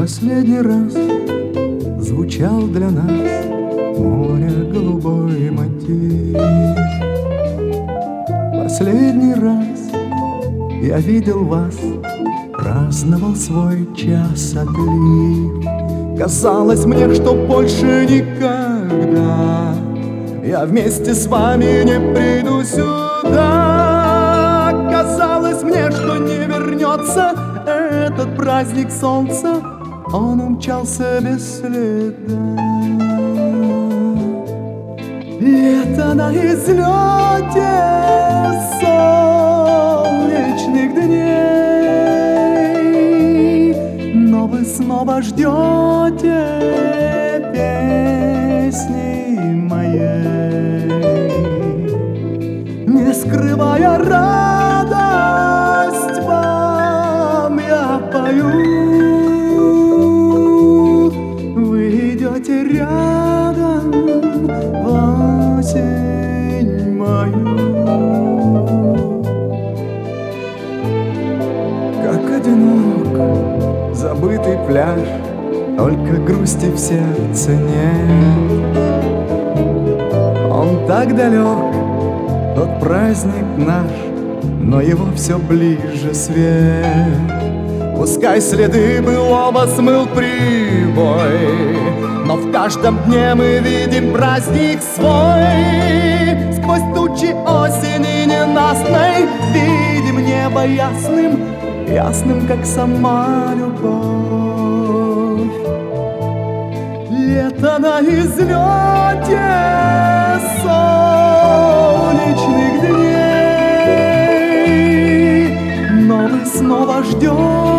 Последний раз звучал для нас море голубой мотив. Последний раз я видел вас, праздновал свой час отлив. Казалось мне, что больше никогда я вместе с вами не приду сюда. Казалось мне, что не вернется этот праздник солнца, он умчался без следа. Лето на излете солнечных дней, но вы снова ждете песни моей, не скрывая радость вам я пою. Вы идете рядом в осень мою. Как одинок забытый пляж, только грусти в сердце нет. Он так далек, тот праздник наш, но его все ближе свет. Пускай следы былого смыл прибой, но в каждом дне мы видим праздник свой. Сквозь тучи осени ненастной видим небо ясным, ясным, как сама любовь. Лето на излете солнечных дней, но вы снова ждете